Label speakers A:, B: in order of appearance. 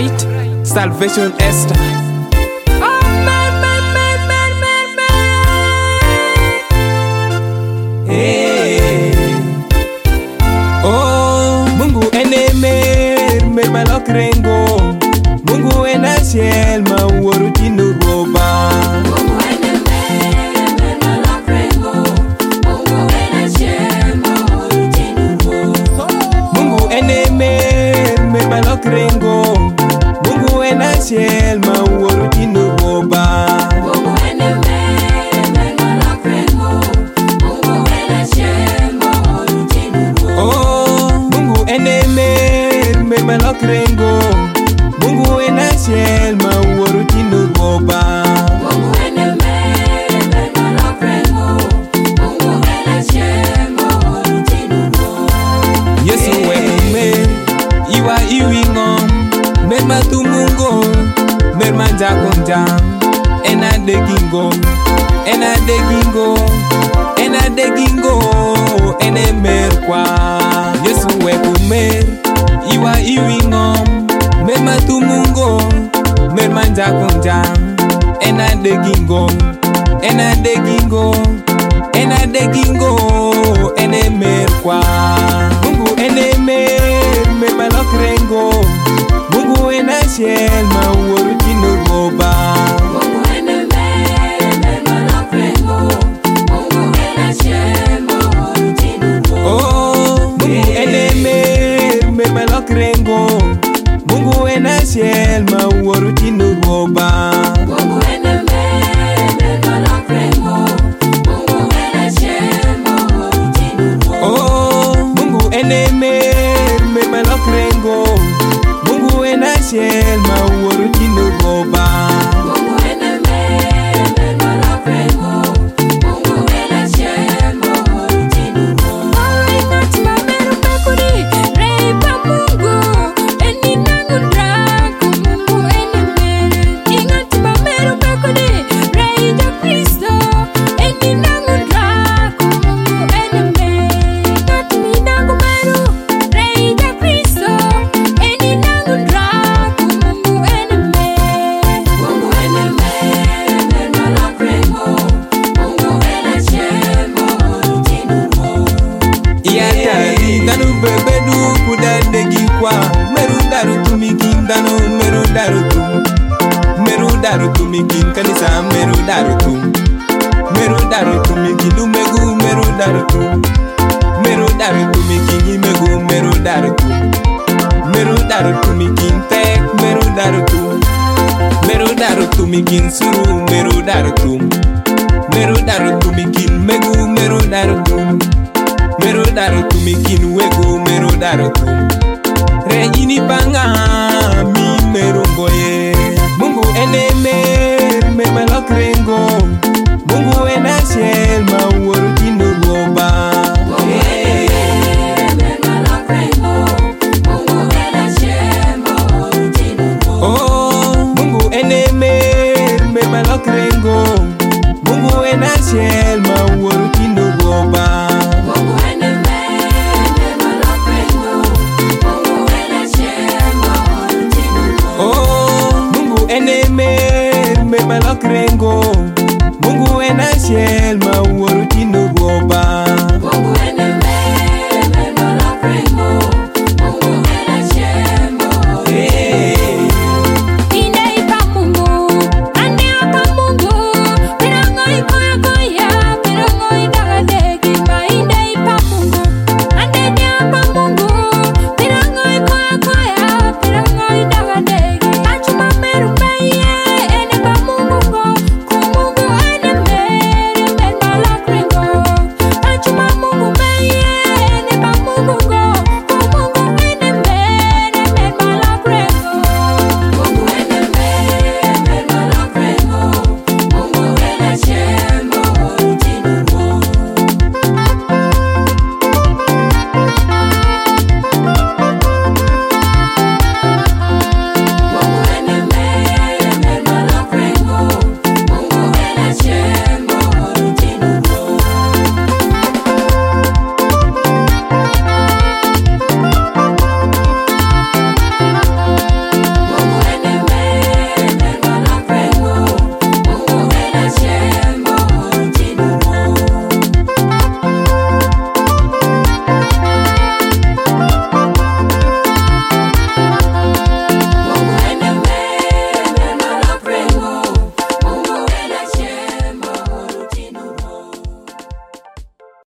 A: right, salvation Esther. Oh, Mungu ene mer malok rengo. Mungu ena ciel ma wuoro tinu roba.
B: Mungu ene mer malok rengo. Mungu ena ciel ma wuoro tinu roba.
A: Mungu ene mer malok rengo. Mungu ena ciel ma wuoro tinu roba.
B: Mungu ene mer malok rengo. Mungu ena ciel ma wuoro tinu roba.
A: Oh, Mungu ene mer malok rengo. Mungu ena ciel ma wuoro tinu roba.
B: Mungu ene mer malok rengo. Mungu ena ciel ma wuoro tinu roba.
A: Yesu wemer iwa iwingo mer matumungo mer manjagonja ena degingo ene mer kwa. Yesu wemer iwa iwingo mer matumungo mer manjagonja ena degingo ene mer kwa. Mungu ene mer malok rengo. Mungu ena ciel ma wuoro tinu roba.
B: Mungu ene mer malok rengo. Mungu ena ciel ma wuoro tinu roba.
A: Oh, Mungu ene mer malok rengo. Mungu ena ciel ma wuoro tinu roba.
B: Mungu ene mer malok rengo. Mungu ena ciel ma wuoro tinu roba.
A: Oh, Mungu ene mer malok rengo. Mungu ena ciel ma wuoro tinu roba.
B: Mungu ene mer malok rengo. Mungu ena ciel ma wuoro tinu roba. Mungu ene mer malok rengo. Mungu ena ciel ma wuoro tinu roba.
A: Iatari danu bebedu kudande gikwa. Meru daru tumikin danu meru daru tumikin kanisa meru daru tumikin umegu meru daru tumikin imegu meru daru tumikin tek meru daru tumikin suru meru daru tumikin megu meru daru tumikin wegu meru daru rejini banga mi meru goye. Mungu ene mer malok rengo. Mungu ena ciel ma wuoro tinu roba.
B: Mungu ene mer malok rengo. Mungu ena ciel ma wuoro tinu roba.
A: Oh, Mungu ene mer malok rengo. Mungu ena ciel ma wuoro tinu roba.
B: Mungu ene mer malok rengo. Mungu ena ciel ma wuoro tinu roba.
A: Oh, Mungu ene mer malok rengo. Mungu ena ciel ma wuoro tinu roba.